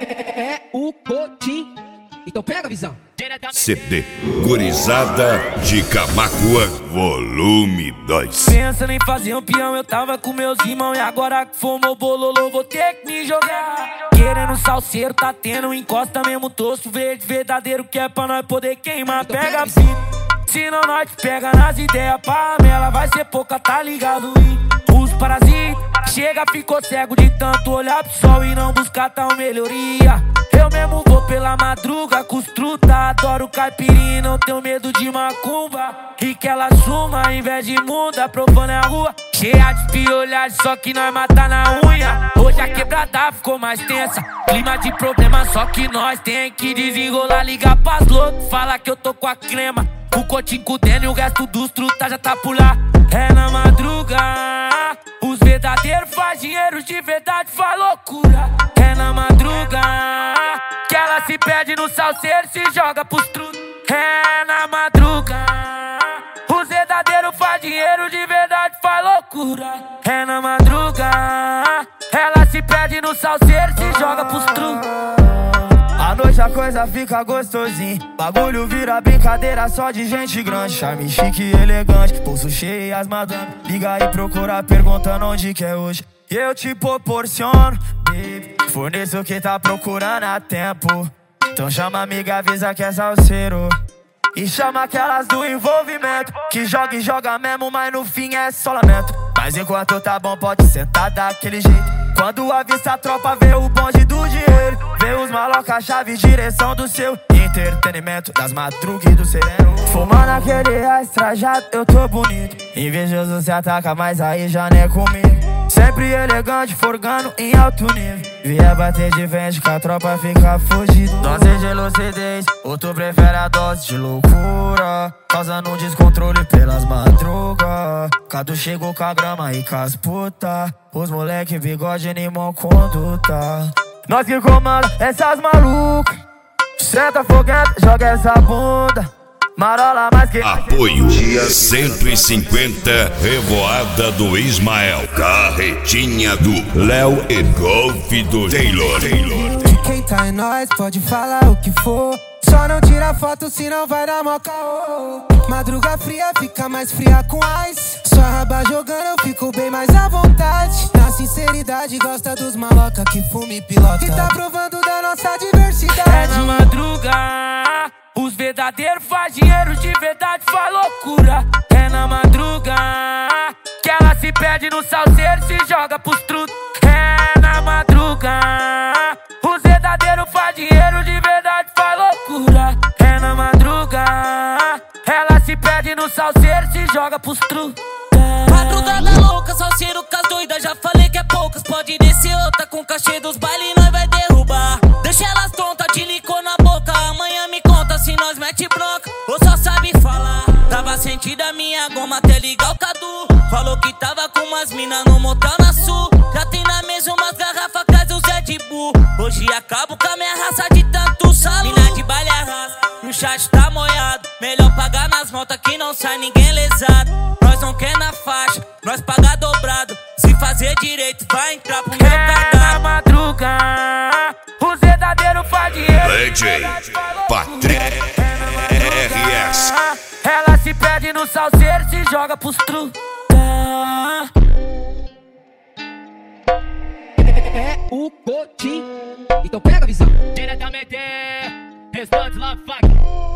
É o Cotim. Então pega a visão. CD Gurizada de Camaquã, volume 2. Pensando em fazer um peão, eu tava com meus irmãos. E agora que formou bololô, vou ter que me jogar. Querendo salseiro, tá tendo encosta mesmo tosto verde verdadeiro, que é pra nós poder queimar. Então pega a fita, se não nós te pega nas ideias. Pra ela vai ser pouca, tá ligado? E os parasitas chega, ficou cego de tanto olhar pro sol e não buscar tal melhoria. Eu mesmo vou pela madruga com os truta, adoro caipirinha, não tenho medo de macumba. E que ela suma, ao invés de muda, profana a rua, cheia de piolhagem, só que nós mata na unha. Hoje a quebrada ficou mais tensa, clima de problema, só que nós tem que desenrolar. Ligar pras loucos, fala que eu tô com a crema, o cotinho com o Dene e o resto dos truta já tá por lá. É na madruga, os verdadeiros faz dinheiro, de verdade faz loucura. É na madruga que ela se perde no salseiro, se joga pros truta. É na madruga, os verdadeiros faz dinheiro, de verdade faz loucura. É na madruga, ela se perde no salseiro, se joga pros truta. À noite a coisa fica gostosinha, bagulho vira brincadeira só de gente grande. Charme chique e elegante, pulso cheio e as madame. Liga e procura perguntando onde que é hoje. E eu te proporciono, baby, forneço o que tá procurando há tempo. Então chama a amiga, avisa que é salseiro. E chama aquelas do envolvimento, que joga e joga mesmo, mas no fim é só lamento. Mas enquanto tá bom pode sentar daquele jeito. Quando avista a tropa vê o bonde do dinheiro, vê os maloca, chave, direção do seu entretenimento, das madrugas e do sereno. Fumando aquele extrajado, eu tô bonito. Invejoso se ataca, mas aí já não é comigo. Sempre elegante, forgando em alto nível. Via bater de frente que a tropa fica fugida. Dose de lucidez, ou tu prefere a dose de loucura, causando um descontrole pelas madrugas. Cadu chegou com a grama e com as puta, os moleque bigode animam conduta. Nós que comanda essas malucas, senta fogueta, joga essa bunda. Marola mais que apoio 150 Revoada do Ismael, Carretinha do Léo e Golfe do Taylor. Quem tá em nós pode falar o que for, só não tira foto senão vai dar mó caô. Madruga fria fica mais fria com ice, sua raba jogando eu fico bem mais à vontade. Na sinceridade gosta dos maloca que fuma e pilota, e tá provando da nossa diversidade. É na madruga, os verdadeiros faz dinheiro, de verdade faz loucura. É na madruga que ela se perde no salseiro, se joga pros truta. É na madruga, os verdadeiros faz dinheiro, de verdade faz loucura. É na madruga, ela se perde no salseiro, se joga pros truta. Madrugada louca, salseiro com as doidas, já falei que é poucas. Pode descer outra com cachê dos bailes, nós vai derrubar. Deixa elas tontas, de licor na boca. Amanhã me conta se nós mete bronca ou só sabe falar. Tava sentida minha goma até ligar o Cadu. Falou que tava com umas mina no motel na Sul. Já tem na mesa umas garrafas, traz o Zé de Bu. Hoje acabo com a minha raça de tanto salão. Mina de baile arrasa, o chat tá molhado. Melhor pagar nas notas que não sai ninguém lesado. Nós não quer na faixa, nós paga dobrado. Se fazer direito vai entrar pro meu cardápio. Na madruga, os verdadeiros faz dinheiro, DJ Patrick RS. Ela se perde no salseiro, se joga pros truta. É o Cotim. Então pega a visão. Diretamente, restante lá, fuck.